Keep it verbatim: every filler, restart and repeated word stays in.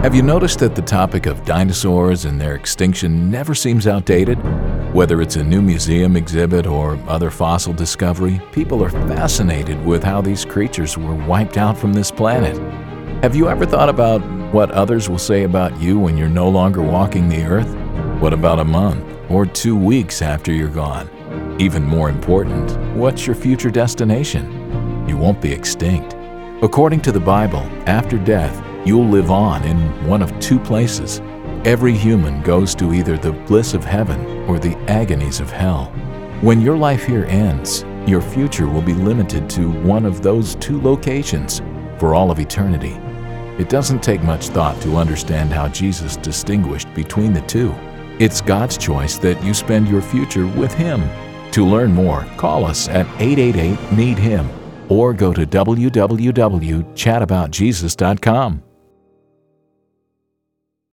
Have you noticed that the topic of dinosaurs and their extinction never seems outdated? Whether it's a new museum exhibit or other fossil discovery, people are fascinated with how these creatures were wiped out from this planet. Have you ever thought about what others will say about you when you're no longer walking the earth? What about a month or two weeks after you're gone? Even more important, what's your future destination? You won't be extinct. According to the Bible, after death, you'll live on in one of two places. Every human goes to either the bliss of heaven or the agonies of hell. When your life here ends, your future will be limited to one of those two locations for all of eternity. It doesn't take much thought to understand how Jesus distinguished between the two. It's God's choice that you spend your future with Him. To learn more, call us at eight eight eight, need him or go to w w w dot chat about jesus dot com.